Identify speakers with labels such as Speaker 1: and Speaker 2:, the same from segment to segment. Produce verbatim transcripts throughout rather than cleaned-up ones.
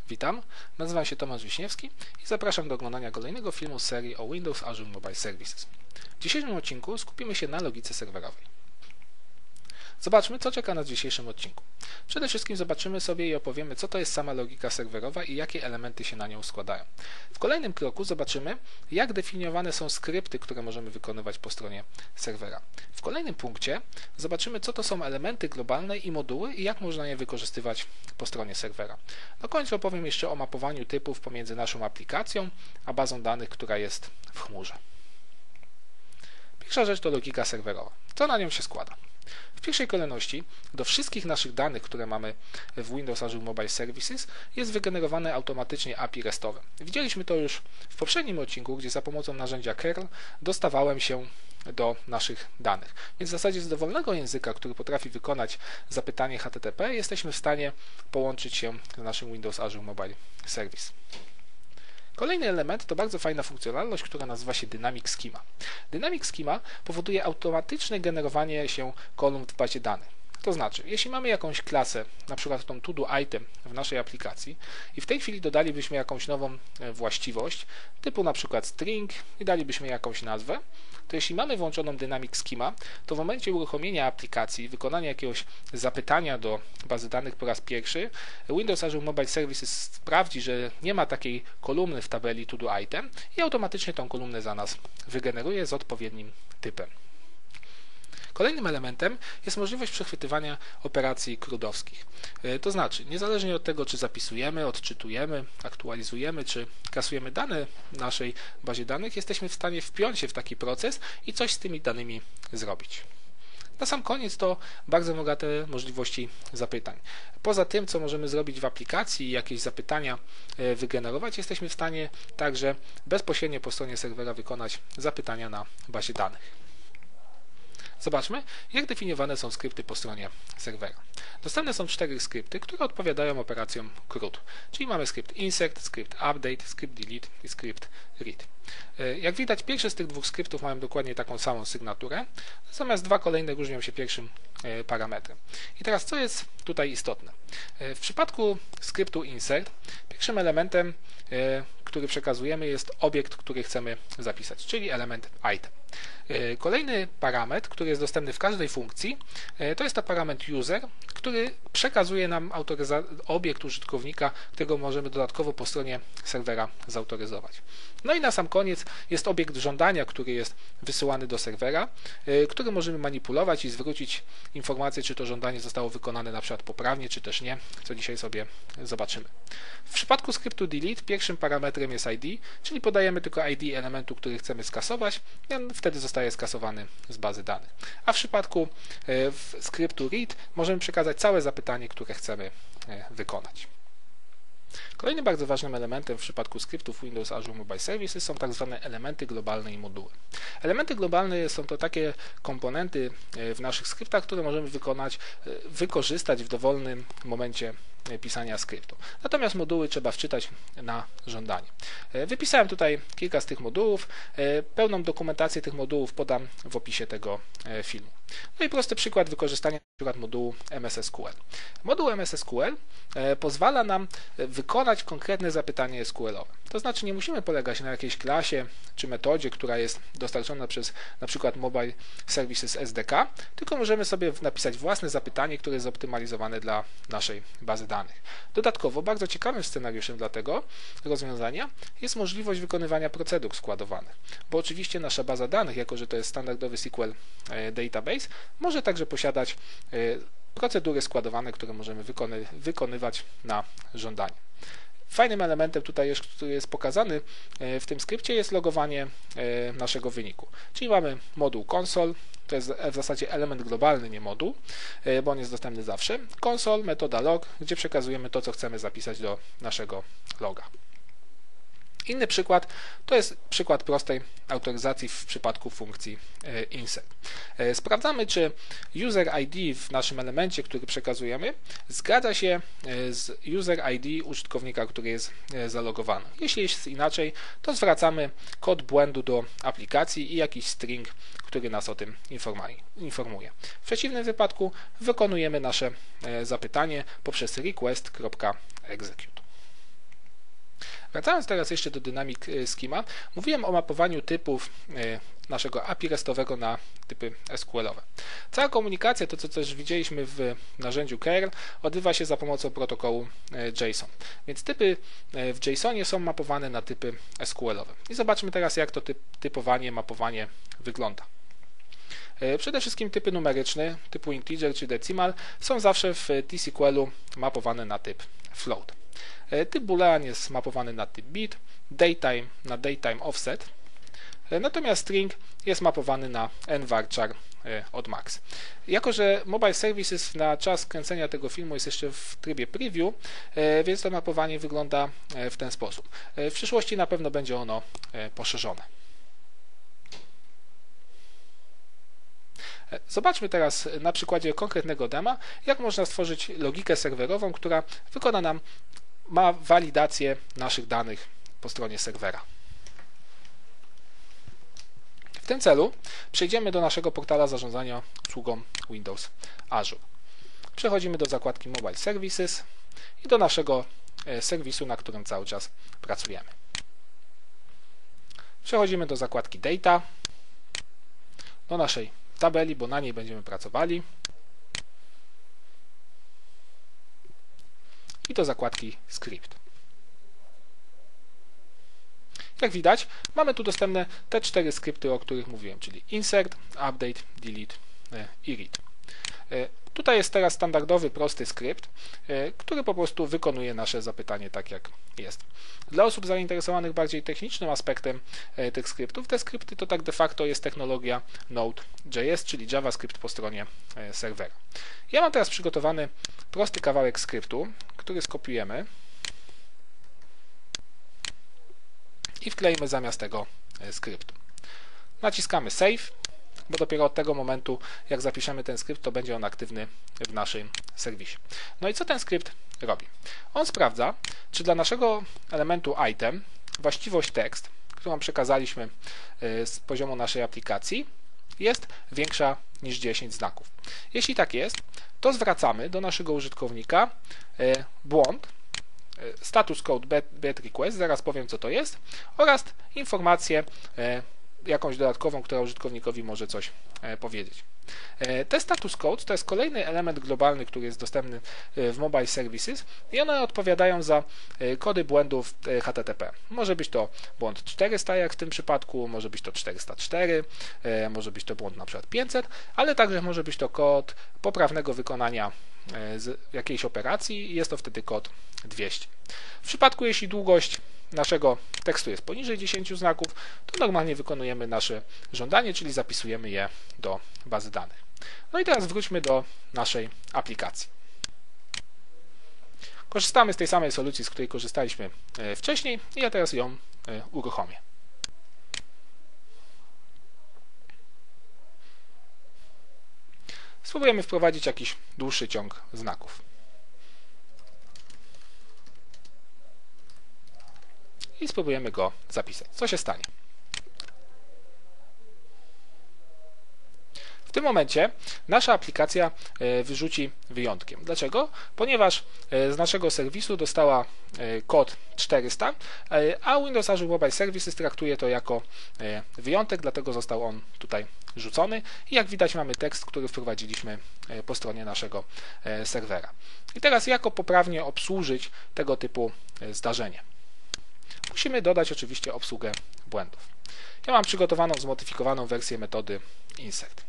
Speaker 1: Witam, nazywam się Tomasz Wiśniewski i zapraszam do oglądania kolejnego filmu z serii o Windows Azure Mobile Services. W dzisiejszym odcinku skupimy się na logice serwerowej. Zobaczmy, co czeka nas w dzisiejszym odcinku. Przede wszystkim zobaczymy sobie i opowiemy, co to jest sama logika serwerowa i jakie elementy się na nią składają. W kolejnym kroku zobaczymy, jak definiowane są skrypty, które możemy wykonywać po stronie serwera. W kolejnym punkcie zobaczymy, co to są elementy globalne i moduły i jak można je wykorzystywać po stronie serwera. Na końcu opowiem jeszcze o mapowaniu typów pomiędzy naszą aplikacją a bazą danych, która jest w chmurze. Pierwsza rzecz to logika serwerowa. Co na nią się składa? W pierwszej kolejności do wszystkich naszych danych, które mamy w Windows Azure Mobile Services, jest wygenerowane automatycznie A P I restowe. Widzieliśmy to już w poprzednim odcinku, gdzie za pomocą narzędzia curl dostawałem się do naszych danych. Więc w zasadzie z dowolnego języka, który potrafi wykonać zapytanie H T T P, jesteśmy w stanie połączyć się z naszym Windows Azure Mobile Service. Kolejny element to bardzo fajna funkcjonalność, która nazywa się Dynamic Schema. Dynamic Schema powoduje automatyczne generowanie się kolumn w bazie danych. To znaczy, jeśli mamy jakąś klasę, na przykład tą to-do item w naszej aplikacji i w tej chwili dodalibyśmy jakąś nową właściwość, typu na przykład string i dalibyśmy jakąś nazwę, to jeśli mamy włączoną Dynamic Schema, to w momencie uruchomienia aplikacji, wykonania jakiegoś zapytania do bazy danych po raz pierwszy, Windows Azure Mobile Services sprawdzi, że nie ma takiej kolumny w tabeli to-do item i automatycznie tą kolumnę za nas wygeneruje z odpowiednim typem. Kolejnym elementem jest możliwość przechwytywania operacji crudowskich. To znaczy, niezależnie od tego, czy zapisujemy, odczytujemy, aktualizujemy, czy kasujemy dane w naszej bazie danych, jesteśmy w stanie wpiąć się w taki proces i coś z tymi danymi zrobić. Na sam koniec to bardzo bogate możliwości zapytań. Poza tym, co możemy zrobić w aplikacji i jakieś zapytania wygenerować, jesteśmy w stanie także bezpośrednio po stronie serwera wykonać zapytania na bazie danych. Zobaczmy, jak definiowane są skrypty po stronie serwera. Dostępne są cztery skrypty, które odpowiadają operacjom C R U D, czyli mamy skrypt insert, skrypt update, skrypt delete i skrypt read. Jak widać, pierwszy z tych dwóch skryptów mają dokładnie taką samą sygnaturę, natomiast dwa kolejne różnią się pierwszym parametrem. I teraz, co jest tutaj istotne? W przypadku skryptu insert, pierwszym elementem, który przekazujemy, jest obiekt, który chcemy zapisać, czyli element item. Kolejny parametr, który jest dostępny w każdej funkcji, to jest to parametr user, który przekazuje nam obiekt użytkownika, którego możemy dodatkowo po stronie serwera zautoryzować. No i na sam koniec jest obiekt żądania, który jest wysyłany do serwera, który możemy manipulować i zwrócić informację, czy to żądanie zostało wykonane na przykład poprawnie, czy też nie, co dzisiaj sobie zobaczymy. W przypadku skryptu delete pierwszym parametrem jest I D, czyli podajemy tylko I D elementu, który chcemy skasować, i on wtedy zostaje skasowany z bazy danych. A w przypadku skryptu read możemy przekazać całe zapytanie, które chcemy wykonać. Kolejnym bardzo ważnym elementem w przypadku skryptów Windows Azure Mobile Services są tak zwane elementy globalne i moduły. Elementy globalne są to takie komponenty w naszych skryptach, które możemy wykonać, wykorzystać w dowolnym momencie pisania skryptu. Natomiast moduły trzeba wczytać na żądanie. Wypisałem tutaj kilka z tych modułów. Pełną dokumentację tych modułów podam w opisie tego filmu. No i prosty przykład wykorzystania na przykład modułu M S S Q L. Moduł M S S Q L pozwala nam wykonać konkretne zapytanie S Q L-owe. To znaczy nie musimy polegać na jakiejś klasie czy metodzie, która jest dostarczona przez na przykład Mobile Services S D K, tylko możemy sobie napisać własne zapytanie, które jest zoptymalizowane dla naszej bazy danych. Dodatkowo bardzo ciekawym scenariuszem dla tego rozwiązania jest możliwość wykonywania procedur składowanych, bo oczywiście nasza baza danych, jako że to jest standardowy S Q L database, może także posiadać procedury składowane, które możemy wykony, wykonywać na żądanie. Fajnym elementem tutaj, jest, który jest pokazany w tym skrypcie, jest logowanie naszego wyniku. Czyli mamy moduł console, to jest w zasadzie element globalny, nie moduł, bo on jest dostępny zawsze. Console, metoda log, gdzie przekazujemy to, co chcemy zapisać do naszego loga. Inny przykład to jest przykład prostej autoryzacji w przypadku funkcji insert. Sprawdzamy, czy user I D w naszym elemencie, który przekazujemy, zgadza się z user I D użytkownika, który jest zalogowany. Jeśli jest inaczej, to zwracamy kod błędu do aplikacji i jakiś string, który nas o tym informuje. W przeciwnym wypadku wykonujemy nasze zapytanie poprzez request.execute. Wracając teraz jeszcze do Dynamic Schema, mówiłem o mapowaniu typów naszego A P I RESTowego na typy S Q L-owe. Cała komunikacja, to co też widzieliśmy w narzędziu curl, odbywa się za pomocą protokołu JSON. Więc typy w JSONie są mapowane na typy S Q L-owe. I zobaczmy teraz, jak to typ, typowanie, mapowanie wygląda. Przede wszystkim typy numeryczne, typu integer czy decimal, są zawsze w T S Q L-u mapowane na typ float. Typ boolean jest mapowany na typ bit, datetime na datetime offset, natomiast string jest mapowany na nvarchar od max. Jako że Mobile Services na czas kręcenia tego filmu jest jeszcze w trybie preview, więc to mapowanie wygląda w ten sposób. W przyszłości na pewno będzie ono poszerzone. Zobaczmy teraz na przykładzie konkretnego dema, jak można stworzyć logikę serwerową, która wykona nam, ma walidację naszych danych po stronie serwera. W tym celu przejdziemy do naszego portala zarządzania obsługą Windows Azure. Przechodzimy do zakładki Mobile Services i do naszego serwisu, na którym cały czas pracujemy. Przechodzimy do zakładki Data, do naszej tabeli, bo na niej będziemy pracowali, i do zakładki Script. Jak widać, mamy tu dostępne te cztery skrypty, o których mówiłem, czyli insert, update, delete i read. Tutaj jest teraz standardowy, prosty skrypt, który po prostu wykonuje nasze zapytanie tak, jak jest. Dla osób zainteresowanych bardziej technicznym aspektem tych skryptów, te skrypty to tak de facto jest technologia Node.js, czyli JavaScript po stronie serwera. Ja mam teraz przygotowany prosty kawałek skryptu, który skopiujemy i wkleimy zamiast tego skryptu. Naciskamy Save, bo dopiero od tego momentu, jak zapiszemy ten skrypt, to będzie on aktywny w naszym serwisie. No i co ten skrypt robi? On sprawdza, czy dla naszego elementu item właściwość tekst, którą przekazaliśmy z poziomu naszej aplikacji, jest większa niż dziesięć znaków. Jeśli tak jest, to zwracamy do naszego użytkownika błąd, status code bad request, zaraz powiem, co to jest, oraz informację jakąś dodatkową, która użytkownikowi może coś powiedzieć. Te status code to jest kolejny element globalny, który jest dostępny w Mobile Services i one odpowiadają za kody błędów H T T P. Może być to błąd czterysta, jak w tym przypadku, może być to czterysta cztery, może być to błąd na przykład pięćset, ale także może być to kod poprawnego wykonania z jakiejś operacji i jest to wtedy kod dwieście. W przypadku, jeśli długość naszego tekstu jest poniżej dziesięciu znaków, to normalnie wykonujemy nasze żądanie, czyli zapisujemy je do bazy danych. No i teraz wróćmy do naszej aplikacji. Korzystamy z tej samej solucji, z której korzystaliśmy wcześniej i ja teraz ją uruchomię. Spróbujemy wprowadzić jakiś dłuższy ciąg znaków. I spróbujemy go zapisać. Co się stanie? W tym momencie nasza aplikacja wyrzuci wyjątkiem. Dlaczego? Ponieważ z naszego serwisu dostała kod czterysta, a Windows Azure Mobile Services traktuje to jako wyjątek, dlatego został on tutaj rzucony i jak widać mamy tekst, który wprowadziliśmy po stronie naszego serwera. I teraz jako poprawnie obsłużyć tego typu zdarzenie? Musimy dodać oczywiście obsługę błędów. Ja mam przygotowaną, zmodyfikowaną wersję metody insert.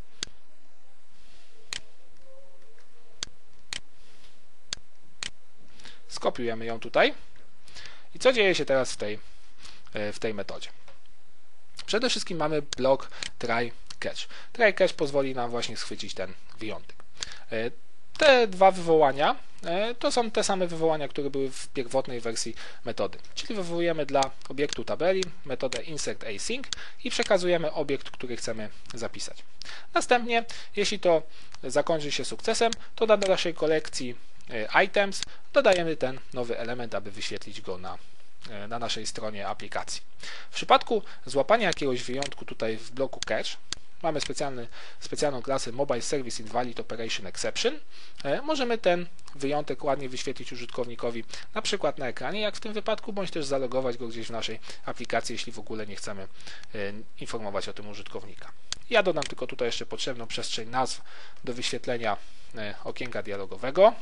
Speaker 1: Skopiujemy ją tutaj. I co dzieje się teraz w tej, w tej metodzie? Przede wszystkim mamy blok try catch. Try catch pozwoli nam właśnie schwycić ten wyjątek. Te dwa wywołania to są te same wywołania, które były w pierwotnej wersji metody. Czyli wywołujemy dla obiektu tabeli metodę insert async i przekazujemy obiekt, który chcemy zapisać. Następnie, jeśli to zakończy się sukcesem, to do naszej kolekcji items dodajemy ten nowy element, aby wyświetlić go na, na naszej stronie aplikacji. W przypadku złapania jakiegoś wyjątku tutaj w bloku catch, mamy specjalny, specjalną klasę Mobile Service Invalid Operation Exception, możemy ten wyjątek ładnie wyświetlić użytkownikowi na przykład na ekranie, jak w tym wypadku, bądź też zalogować go gdzieś w naszej aplikacji, jeśli w ogóle nie chcemy informować o tym użytkownika. Ja dodam tylko tutaj jeszcze potrzebną przestrzeń nazw do wyświetlenia okienka dialogowego.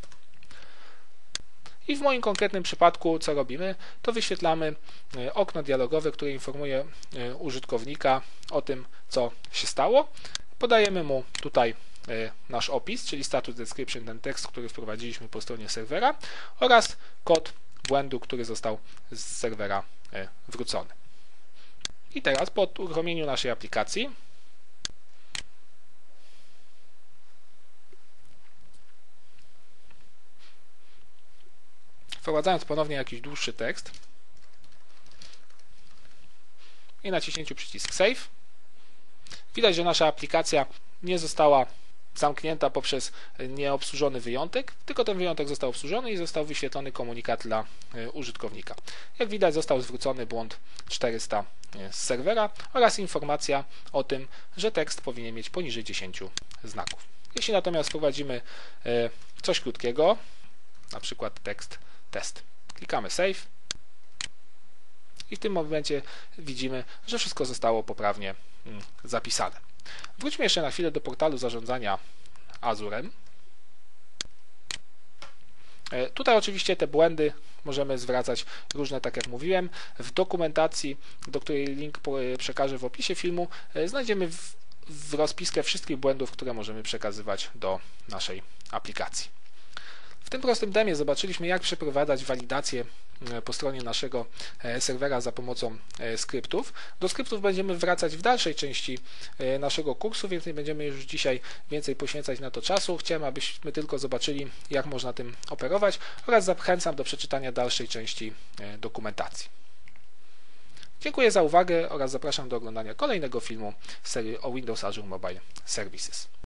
Speaker 1: I w moim konkretnym przypadku co robimy? To wyświetlamy okno dialogowe, które informuje użytkownika o tym, co się stało. Podajemy mu tutaj nasz opis, czyli status description, ten tekst, który wprowadziliśmy po stronie serwera, oraz kod błędu, który został z serwera wrócony. I teraz po uruchomieniu naszej aplikacji wprowadzając ponownie jakiś dłuższy tekst i naciśnięciu przycisk Save, widać, że nasza aplikacja nie została zamknięta poprzez nieobsłużony wyjątek, tylko ten wyjątek został obsłużony i został wyświetlony komunikat dla użytkownika. Jak widać, został zwrócony błąd czterysta z serwera oraz informacja o tym, że tekst powinien mieć poniżej dziesięciu znaków. Jeśli natomiast wprowadzimy coś krótkiego, na przykład tekst test, klikamy Save i w tym momencie widzimy, że wszystko zostało poprawnie zapisane. Wróćmy jeszcze na chwilę do portalu zarządzania Azurem. Tutaj oczywiście te błędy możemy zwracać różne, tak jak mówiłem. W dokumentacji, do której link przekażę w opisie filmu, znajdziemy w, w rozpiskę wszystkich błędów, które możemy przekazywać do naszej aplikacji. W tym prostym demie zobaczyliśmy, jak przeprowadzać walidację po stronie naszego serwera za pomocą skryptów. Do skryptów będziemy wracać w dalszej części naszego kursu, więc nie będziemy już dzisiaj więcej poświęcać na to czasu. Chciałem, abyśmy tylko zobaczyli, jak można tym operować, oraz zachęcam do przeczytania dalszej części dokumentacji. Dziękuję za uwagę oraz zapraszam do oglądania kolejnego filmu z serii o Windows Azure Mobile Services.